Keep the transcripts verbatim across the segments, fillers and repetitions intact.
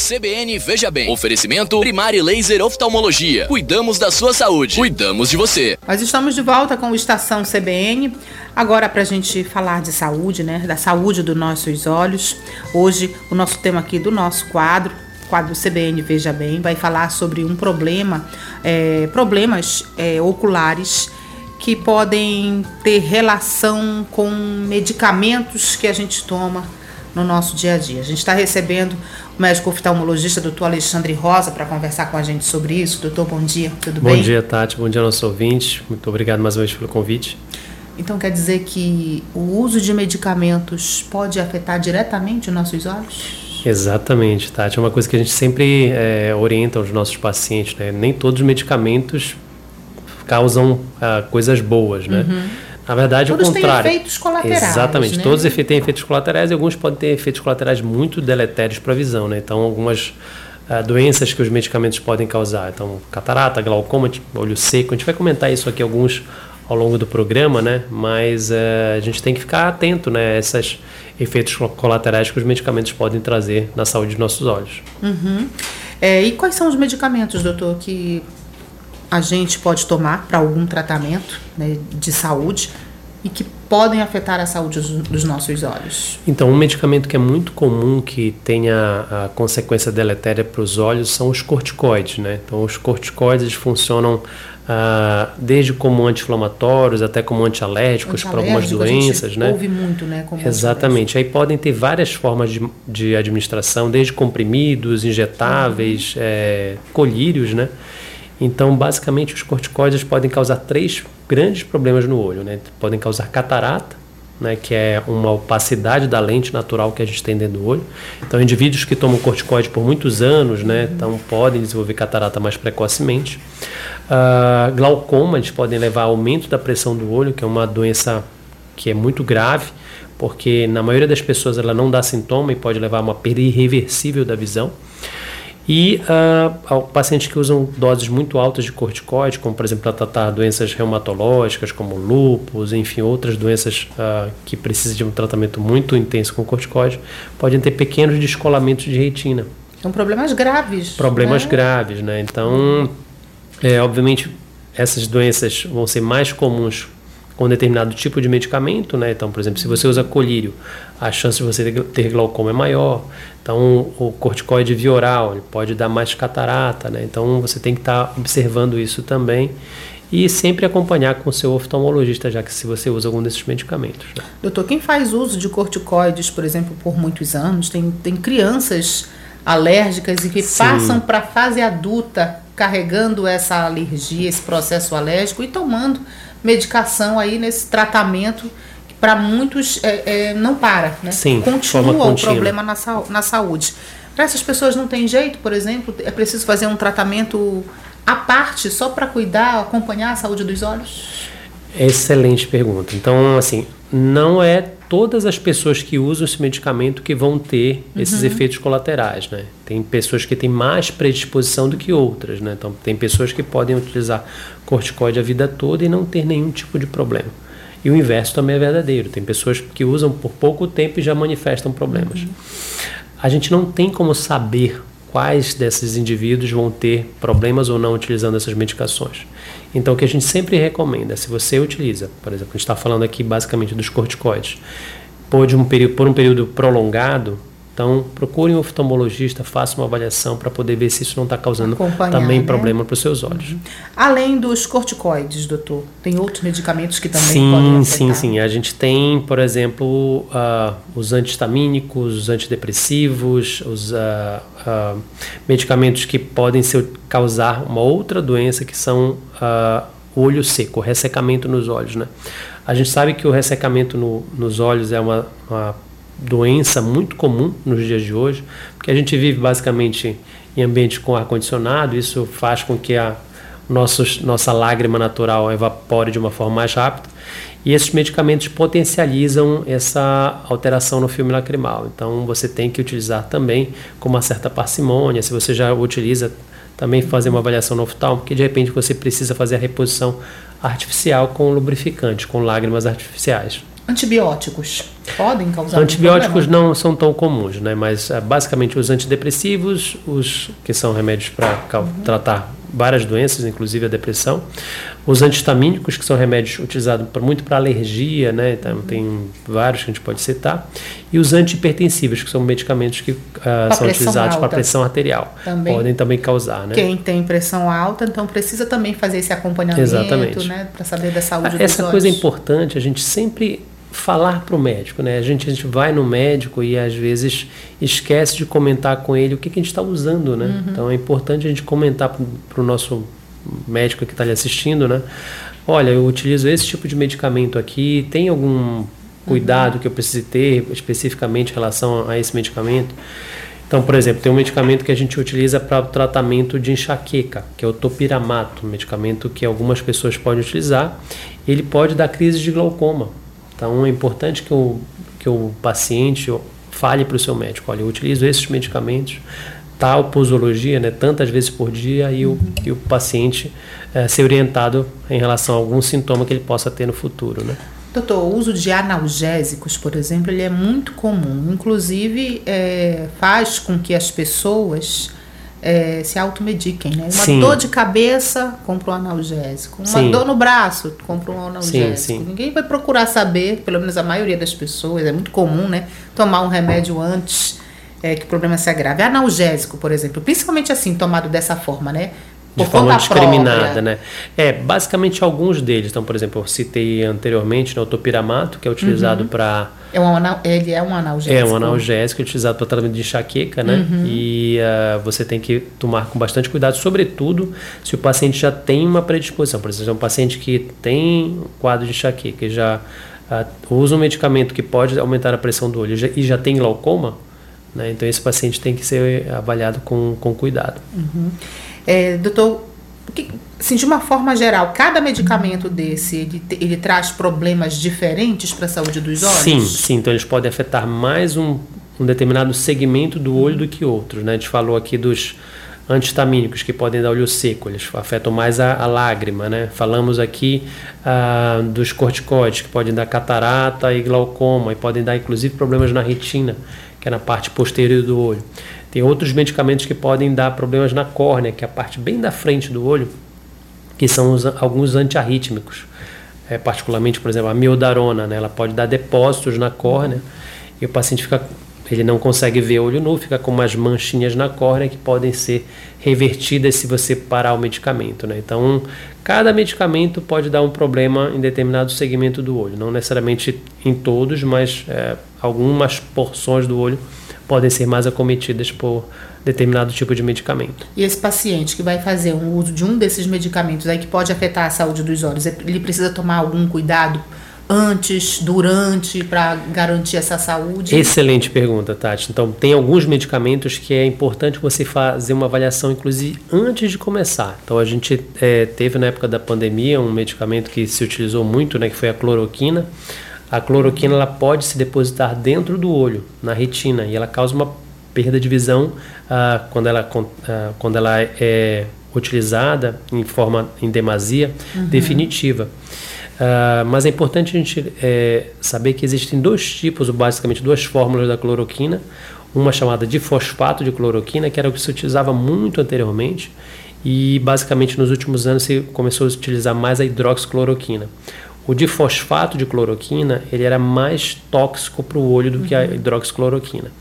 C B N Veja Bem. Oferecimento Primari Laser Oftalmologia. Cuidamos da sua saúde. Cuidamos de você. Nós estamos de volta com o Estação C B N. Agora pra gente falar de saúde, né? Da saúde dos nossos olhos. Hoje o nosso tema aqui do nosso quadro, quadro C B N Veja Bem, vai falar sobre um problema, é, problemas é, oculares que podem ter relação com medicamentos que a gente toma no nosso dia a dia. A gente está recebendo o médico oftalmologista, doutor Alexandre Rosa, para conversar com a gente sobre isso. Doutor, bom dia, tudo bem? Bom dia, Tati, bom dia aos nossos ouvintes. Muito obrigado mais uma vez pelo convite. Então quer dizer que o uso de medicamentos pode afetar diretamente os nossos olhos? Exatamente, Tati. É uma coisa que a gente sempre é, orienta os nossos pacientes, né? Nem todos os medicamentos causam uh, coisas boas, né? Uhum. Na verdade, todos o contrário. Têm efeitos colaterais. Exatamente, né? todos têm efeitos colaterais e alguns podem ter efeitos colaterais muito deletérios para a visão, né? Então, algumas uh, doenças que os medicamentos podem causar. Então, catarata, glaucoma, olho seco. A gente vai comentar isso aqui alguns ao longo do programa, né? Mas uh, a gente tem que ficar atento, né? A esses efeitos colaterais que os medicamentos podem trazer na saúde dos nossos olhos. Uhum. É, e quais são os medicamentos, doutor, que a gente pode tomar para algum tratamento, né, de saúde e que podem afetar a saúde dos nossos olhos? Então, um medicamento que é muito comum que tenha a consequência deletéria para os olhos são os corticoides, né? Então, os corticoides funcionam ah, desde como anti-inflamatórios até como antialérgicos para algumas doenças, a gente né? ouve muito, né? Como Exatamente. Aí podem ter várias formas de, de administração, desde comprimidos, injetáveis, uhum. é, colírios, né? Então, basicamente, os corticoides podem causar três grandes problemas no olho, né? Podem causar catarata, né? Que é uma opacidade da lente natural que a gente tem dentro do olho. Então, indivíduos que tomam corticoide por muitos anos, né? Então, podem desenvolver catarata mais precocemente. Uh, glaucoma, eles podem levar a aumento da pressão do olho, que é uma doença que é muito grave, porque na maioria das pessoas ela não dá sintoma e pode levar a uma perda irreversível da visão. E uh, pacientes que usam doses muito altas de corticoide, como por exemplo para tratar doenças reumatológicas, como lúpus, enfim, outras doenças uh, que precisam de um tratamento muito intenso com corticoide, podem ter pequenos descolamentos de retina. São problemas graves. Problemas né? graves, né? Então, é, obviamente, essas doenças vão ser mais comuns com determinado tipo de medicamento, né? Então, por exemplo, se você usa colírio, a chance de você ter glaucoma é maior. Então, o corticoide via oral ele pode dar mais catarata, né? Então, você tem que estar observando isso também e sempre acompanhar com o seu oftalmologista, já que se você usa algum desses medicamentos. Né? Doutor, quem faz uso de corticoides, por exemplo, por muitos anos, tem, tem crianças alérgicas e que Sim. passam para a fase adulta carregando essa alergia, esse processo alérgico e tomando medicação aí nesse tratamento que para muitos é, é, não para, né? Sim, continua o problema na, na saúde. Para essas pessoas não tem jeito, por exemplo, é preciso fazer um tratamento à parte só para cuidar, acompanhar a saúde dos olhos? Excelente pergunta. Então, assim, não é todas as pessoas que usam esse medicamento que vão ter uhum. esses efeitos colaterais, né? Tem pessoas que têm mais predisposição do que outras, né? Então, tem pessoas que podem utilizar corticoide a vida toda e não ter nenhum tipo de problema. E o inverso também é verdadeiro. Tem pessoas que usam por pouco tempo e já manifestam problemas. Uhum. A gente não tem como saber quais desses indivíduos vão ter problemas ou não utilizando essas medicações. Então, o que a gente sempre recomenda, se você utiliza, por exemplo, a gente está falando aqui basicamente dos corticoides, por, de um período, por um período prolongado, então procure um oftalmologista, faça uma avaliação para poder ver se isso não está causando também né? problema para os seus olhos. Uhum. Além dos corticoides, doutor, tem outros medicamentos que também sim, podem afetar? Sim, sim, sim. A gente tem, por exemplo, uh, os antihistamínicos, os antidepressivos, os uh, uh, medicamentos que podem ser, causar uma outra doença que são uh, olho seco, ressecamento nos olhos, né? A gente sabe que o ressecamento no, nos olhos é uma, uma doença muito comum nos dias de hoje, porque a gente vive basicamente em ambiente com ar-condicionado, isso faz com que a nossos, nossa lágrima natural evapore de uma forma mais rápida, e esses medicamentos potencializam essa alteração no filme lacrimal. Então você tem que utilizar também com uma certa parcimônia. Se você já utiliza, também fazer uma avaliação no oftalmo, porque de repente você precisa fazer a reposição artificial com lubrificante, com lágrimas artificiais. Antibióticos podem causar Antibióticos não são tão comuns, né? Mas basicamente os antidepressivos, os que são remédios para uhum. tratar várias doenças, inclusive a depressão. Os antihistamínicos, que são remédios utilizados pra, muito para alergia, né? Então, uhum. tem vários que a gente pode citar. E os antihipertensivos, que são medicamentos que uh, são utilizados para pressão arterial. Também. Podem também causar, né? Quem tem pressão alta, então precisa também fazer esse acompanhamento, Exatamente. Né? Para saber da saúde dos Essa olhos. coisa é importante, a gente sempre falar para o médico, né? A gente, a gente vai no médico e às vezes esquece de comentar com ele o que, que a gente está usando, né? Uhum. Então é importante a gente comentar para o nosso médico que está lhe assistindo, né? Olha, eu utilizo esse tipo de medicamento aqui, tem algum cuidado uhum. que eu precise ter especificamente em relação a esse medicamento? Então, por exemplo, tem um medicamento que a gente utiliza para o tratamento de enxaqueca, que é o topiramato, um medicamento que algumas pessoas podem utilizar. Ele pode dar crise de glaucoma. Então, é importante que o, que o paciente fale para o seu médico, olha, eu utilizo esses medicamentos, tal posologia, né, tantas vezes por dia, e o, uhum. e o paciente é, ser orientado em relação a algum sintoma que ele possa ter no futuro, né? Doutor, o uso de analgésicos, por exemplo, ele é muito comum. Inclusive, é, faz com que as pessoas é, se automediquem, né? Uma sim. dor de cabeça, compra um analgésico. Uma sim. dor no braço, compra um analgésico. Sim, sim. Ninguém vai procurar saber, pelo menos a maioria das pessoas, é muito comum, né? Tomar um remédio antes é, que o problema se agrave. Analgésico, por exemplo, principalmente assim, tomado dessa forma, né? De forma discriminada, né? É, basicamente alguns deles. Então, por exemplo, eu citei anteriormente, né, o topiramato, que é utilizado uhum. para... É um, ele é um analgésico. É um analgésico utilizado para tratamento de enxaqueca, né? Uhum. E uh, você tem que tomar com bastante cuidado, sobretudo se o paciente já tem uma predisposição. Por exemplo, um paciente que tem quadro de enxaqueca e já uh, usa um medicamento que pode aumentar a pressão do olho já, e já tem glaucoma, né? Então esse paciente tem que ser avaliado com, com cuidado. Uhum. É, doutor, assim, de uma forma geral, cada medicamento desse, ele, ele traz problemas diferentes para a saúde dos olhos? Sim, sim. Então eles podem afetar mais um, um determinado segmento do olho do que outros, né? A gente falou aqui dos antihistamínicos, que podem dar olho seco, eles afetam mais a, a lágrima, né? Falamos aqui ah, dos corticoides, que podem dar catarata e glaucoma, e podem dar inclusive problemas na retina, que é na parte posterior do olho. Tem outros medicamentos que podem dar problemas na córnea, que é a parte bem da frente do olho, que são os, alguns antiarrítmicos. É, particularmente, por exemplo, a miodarona, né? Ela pode dar depósitos na córnea e o paciente fica, ele não consegue ver olho nu, fica com umas manchinhas na córnea que podem ser revertidas se você parar o medicamento, né? Então, cada medicamento pode dar um problema em determinado segmento do olho, não necessariamente em todos, mas é, algumas porções do olho podem ser mais acometidas por determinado tipo de medicamento. E esse paciente que vai fazer um uso de um desses medicamentos aí que pode afetar a saúde dos olhos, ele precisa tomar algum cuidado antes, durante, para garantir essa saúde? Excelente pergunta, Tati. Então, tem alguns medicamentos que é importante você fazer uma avaliação, inclusive, antes de começar. Então, a gente é, teve na época da pandemia um medicamento que se utilizou muito, né, que foi a cloroquina. A cloroquina ela pode se depositar dentro do olho, na retina, e ela causa uma perda de visão ah, quando, ela, ah, quando ela é utilizada em forma em demasia uhum. definitiva. Uh, mas é importante a gente é, saber que existem dois tipos, ou basicamente duas fórmulas da cloroquina. Uma chamada de fosfato de cloroquina, que era o que se utilizava muito anteriormente, e basicamente nos últimos anos se começou a utilizar mais a hidroxicloroquina. O difosfato de cloroquina, ele era mais tóxico para o olho do uhum. que a hidroxicloroquina.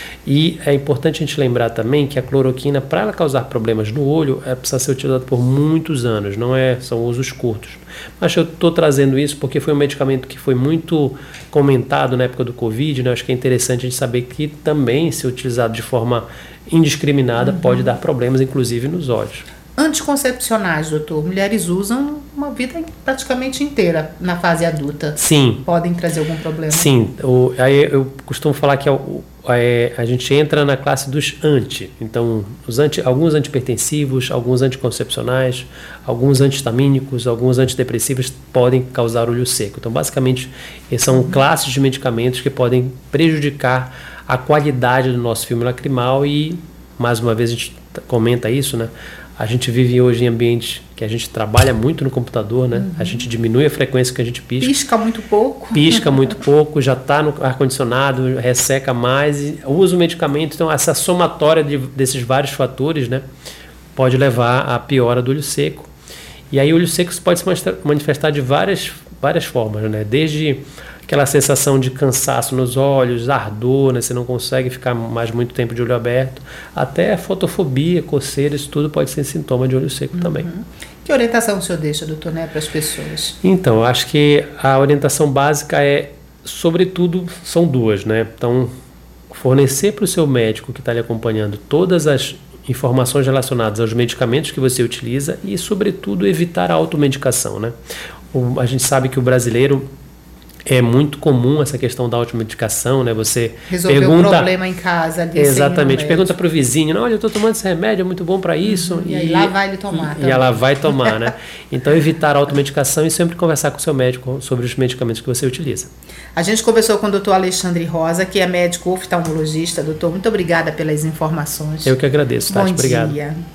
E é importante a gente lembrar também que a cloroquina, para ela causar problemas no olho, ela precisa ser utilizada por muitos anos, não é, são usos curtos. Mas eu estou trazendo isso porque foi um medicamento que foi muito comentado na época do Covid, né? Acho que é interessante a gente saber que também, se utilizado de forma indiscriminada, uhum. pode dar problemas, inclusive nos olhos. Anticoncepcionais, doutor, mulheres usam uma vida praticamente inteira na fase adulta. Sim. Podem trazer algum problema? Sim. O, aí eu costumo falar que é o, é, a gente entra na classe dos anti. Então, os anti, alguns antipertensivos, alguns anticoncepcionais, alguns antihistamínicos, alguns antidepressivos podem causar olho seco. Então, basicamente, são uhum. classes de medicamentos que podem prejudicar a qualidade do nosso filme lacrimal e mais uma vez a gente comenta isso, né? A gente vive hoje em ambientes que a gente trabalha muito no computador, né? Uhum. A gente diminui a frequência que a gente pisca. Pisca muito pouco. Pisca muito pouco, já está no ar-condicionado, resseca mais, e usa o medicamento. Então, essa somatória de, desses vários fatores, né, pode levar à piora do olho seco. E aí o olho seco pode se manifestar de várias, várias formas, né? Desde aquela sensação de cansaço nos olhos, ardor, né? Você não consegue ficar mais muito tempo de olho aberto, até fotofobia, coceira, isso tudo pode ser sintoma de olho seco uhum. também. Que orientação o senhor deixa, doutor, né, para as pessoas? Então, eu acho que a orientação básica é, sobretudo, são duas, né? Então, fornecer para o seu médico que está lhe acompanhando todas as informações relacionadas aos medicamentos que você utiliza e, sobretudo, evitar a automedicação, né? O, a gente sabe que o brasileiro é muito comum essa questão da automedicação, né? Você resolver pergunta, o problema em casa. Ali, exatamente. Pergunta para o vizinho, não, olha, eu estou tomando esse remédio, é muito bom para isso. Uhum, e, e aí lá vai ele tomar. E, e ela vai tomar, né? Então, evitar a automedicação e sempre conversar com o seu médico sobre os medicamentos que você utiliza. A gente conversou com o doutor Alexandre Rosa, que é médico oftalmologista. Doutor, muito obrigada pelas informações. Eu que agradeço, Tati. Bom Obrigado. dia.